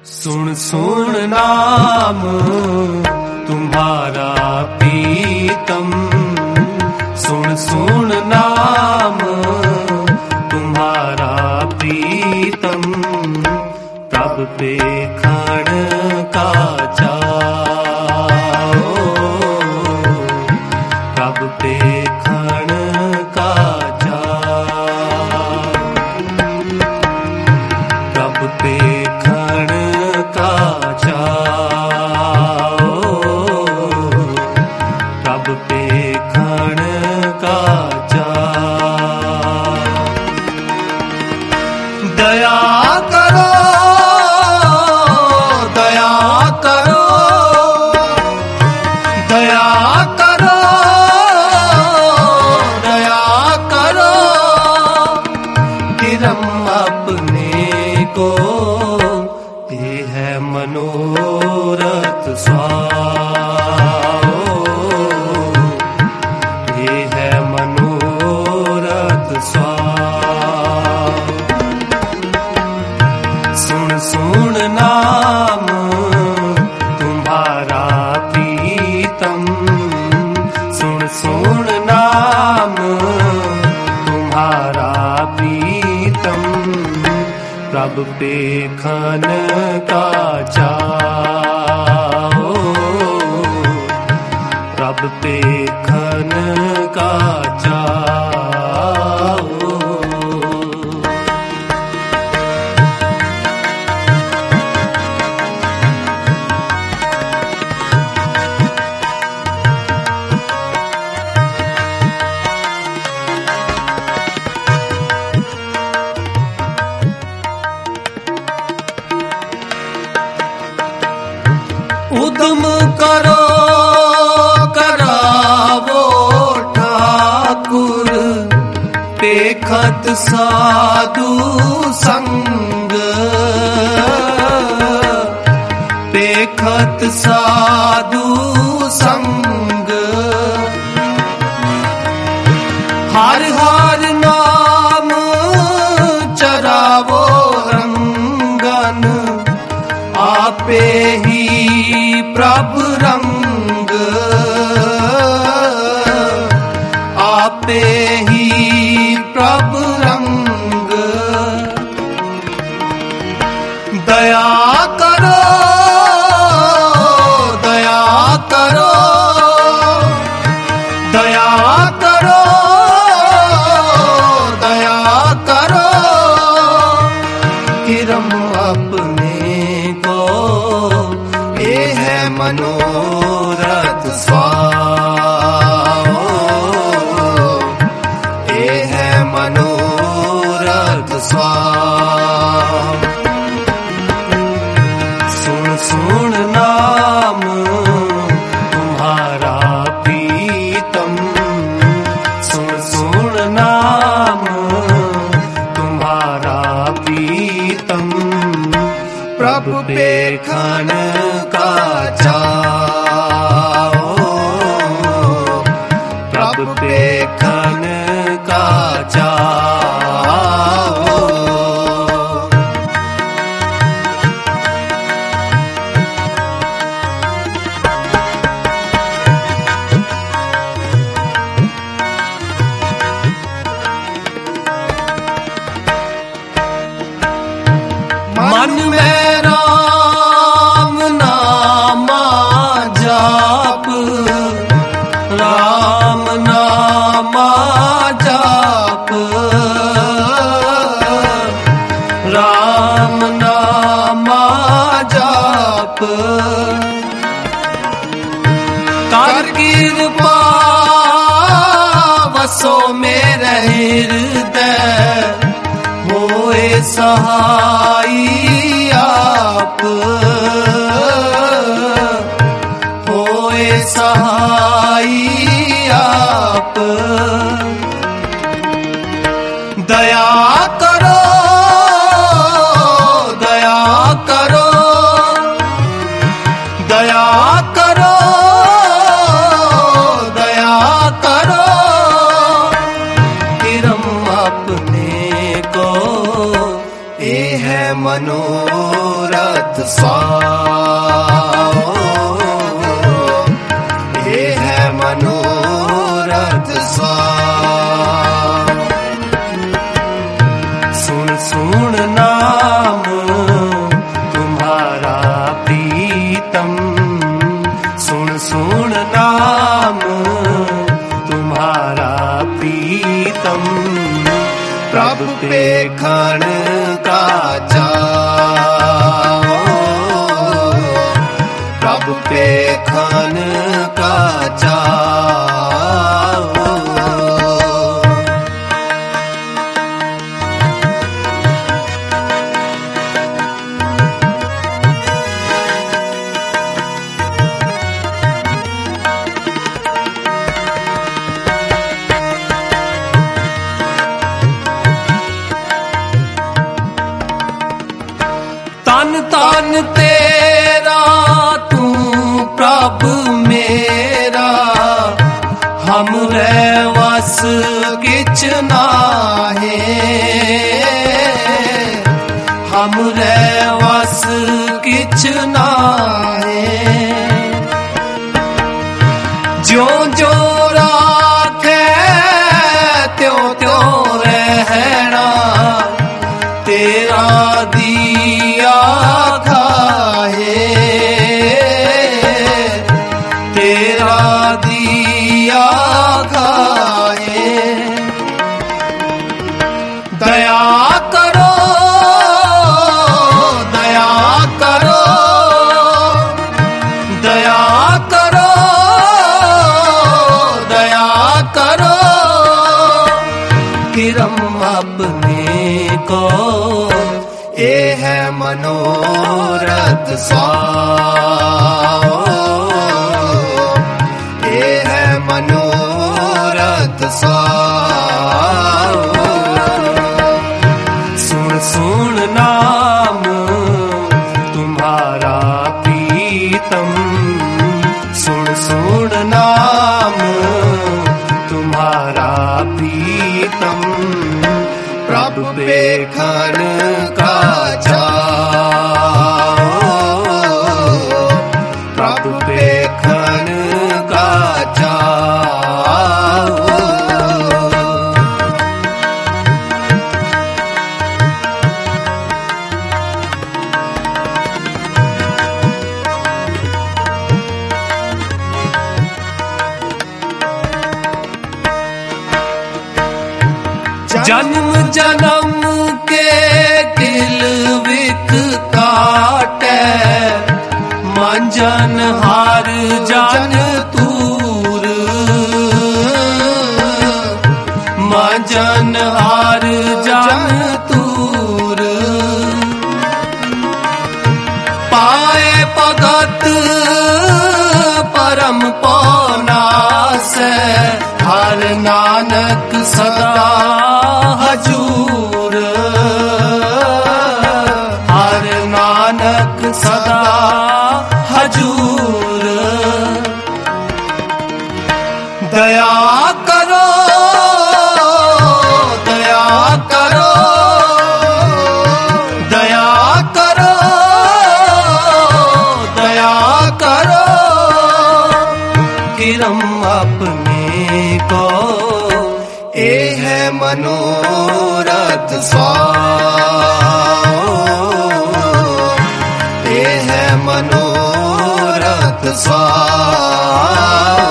सुन सुन नाम तुम्हारा प्रीतम, सुन सुन नाम तुम्हारा प्रीतम, प्रभु पे खण का चाओ, प्रभु पे खण का चाओ, प्रभु पे खण का चाओ, प्रभु पे खण का चाओ। दया करो दया करो दया करो दया करो, गिरम अपने को ये है मनोरथ स्वाओ, ये है मनोरथ स्वाओ। सुन सुन नाम तुम्हारा प्रीतम, सुन सुन नाम तुम्हारा प्रीतम, प्रभु पे खन का चाओ, प्रभु पे खन का चाओ। उद्यम करो करावो ठाकुर, देखत साधु संग, देखत साधु संग, हर हर नाम चरावो रंगन, आपे ही प्रभु रंग, आपे ही प्रभु रंग। दया करो दया करो दया करो दया करो, गिरम अपने को ये है मनोरथ स्वाओ, ये है मनोरथ स्वाओ। सुन सुन नाम तुम्हारा प्रीतम, सुन सुन नाम तुम्हारा प्रीतम, प्रभु पे खण का चाओ, प्रभु पे खण का चाओ। मन में राम नामा जाप, राम नामा जाप, राम नामा जाप, कर कृपा बसो मेरे हृदय, होए सहाई आप, होए सहाई आप। दया करो दया करो दया करो दया करो, गिरम अपने को ये है मनोरथ स्वाओ, ये है मनोरथ स्वाओ। सुन सुन नाम तुम्हारा प्रीतम, सुन सुन नाम तुम्हारा प्रीतम, प्रभु पेखण का चाओ, प्रभु पेखण का चाओ। तन तन तेरा तू प्रभु मेरा, हमरे वस किछ नाहे, हमरे वस किछ नाहे। ज्यों ज्यों राखे त्यों त्यों रहना, तेरा दिया खाए, तेरा दिया खाए। दया करो, दया करो, दया करो, दया करो, किरम अपने को, ये है मनोरथ स्वाओ, ये है मनोरथ स्वाओ। सुन सुन नाम तुम्हारा प्रीतम, सुन सुन नाम तुम्हारा प्रीतम, प्रभु पेखण का चाओ, प्रभु पेखण का चाओ। जन्म जन्म के दिल विक काटे, मंजन हार जन तूर, मंजन हार जन तूर। पाए भगत परम पौना से, हर नानक सदा हजूर, हर नानक सदा हजूर। दया करो, दया करो, दया करो, दया करो, किरम अपने को, ये है मनोरथ स्वाओ, ये है मनोरथ स्वाओ।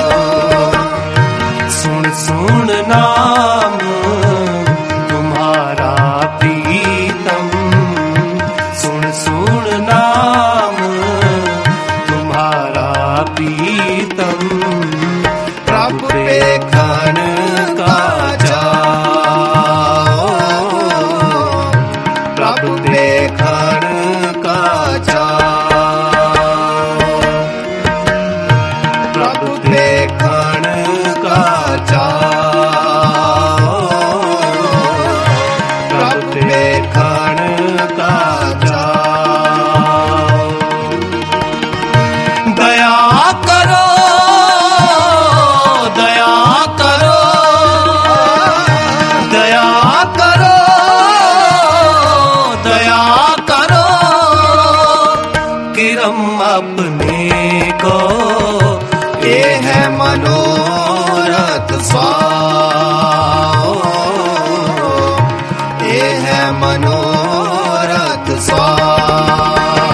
सुन सुन नाम तुम्हारा प्रीतम, सुन सुन नाम तुम्हारा प्रीतम, प्रभु पेखण का चाओ, प्रभु पेखण का चाओ, प्रभु प्रीतम अपने को, ये है मनोरथ स्वाओ, ये है मनोरथ स्वाओ।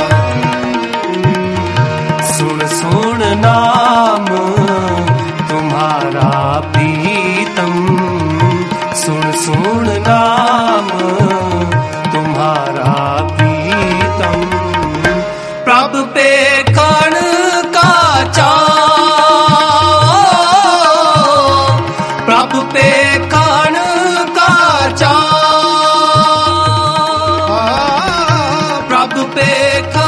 सुन सुन नाम तुम्हारा प्रीतम, सुन सुन नाम तुम्हारा प्रीतम। प्रभु पे कण का चाव, प्रभु पे कण का चाव, प्रभु पे